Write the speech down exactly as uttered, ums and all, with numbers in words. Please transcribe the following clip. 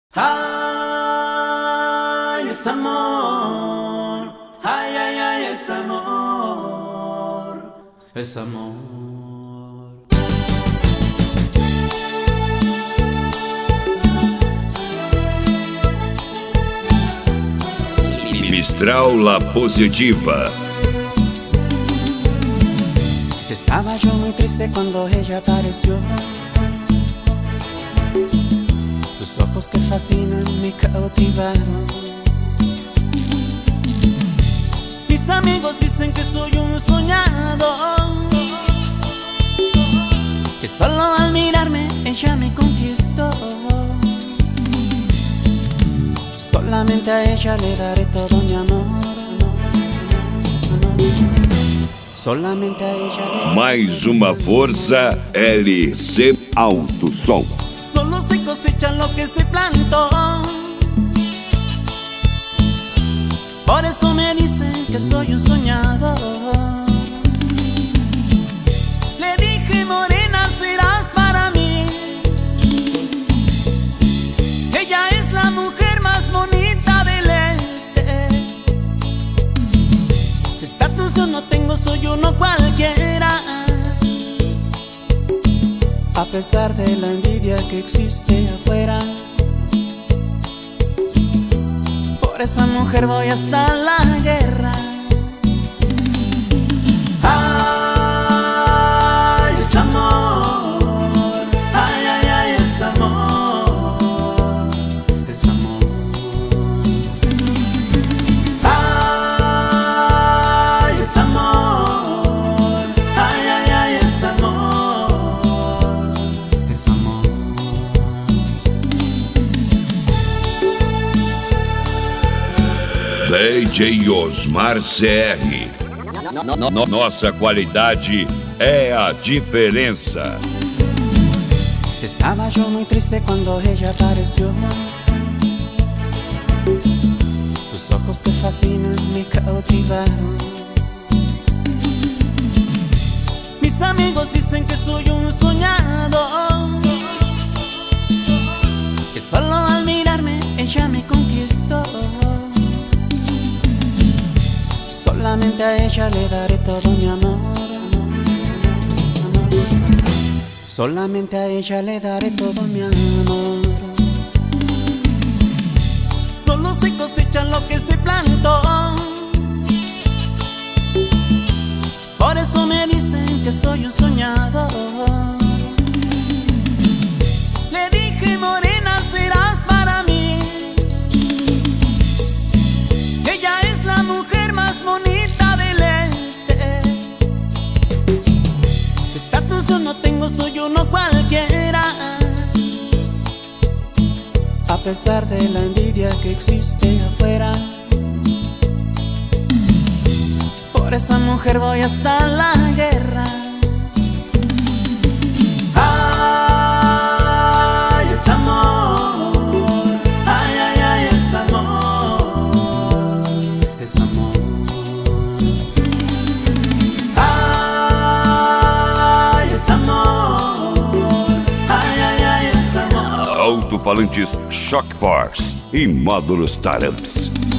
Ay, es amor, ay, ay, ay, es amor, es amor. Mistral La Positiva. Estaba yo muy triste cuando ella apareció. Tus ojos que fascinan me cautivaron. Mis amigos dicen que soy un soñador, que solo al mirarme ella me conquistó. Solamente a ella le daré todo mi amor. Solamente a ella le daré. Mais uma força L C Alto Som. Solo se cosecha lo que se plantó. Por eso me dicen que soy un soñador. Le dije, morena, serás para mí. Ella es la mujer más bonita del este. Estatus yo no tengo, soy uno cualquiera. A pesar de la envidia que existe afuera, por esa mujer voy hasta la guerra. Ay, es amor, ay, ay, ay, es amor, es amor. Ay, es amor, ay, ay, ay, es amor, es amor. D J Osmar C R. No- no- Nossa qualidade é a diferença. Estaba yo muy triste cuando ella apareció. Tus ojos que fascinan me cautivaron. Mis amigos dicen que soy un soñador, que solo al mirarme ella me conquistó. Solamente a ella le daré todo mi amor. Solamente a ella le daré todo mi amor. Solo se cosecha lo que se plantó. Por eso me dicen que soy un soñador. Le dije, morena, serás para mí. Ella es la mujer más bonita del este. Estatus yo no tengo, soy uno cualquiera. A pesar de la envidia que existe afuera, por esa mujer voy hasta la guerra. Ay, es amor, ay, ay, ay, es amor, es amor. Ay, es amor, ay, ay, ay, es amor. Alto-falantes Shock Force e módulos Taramps.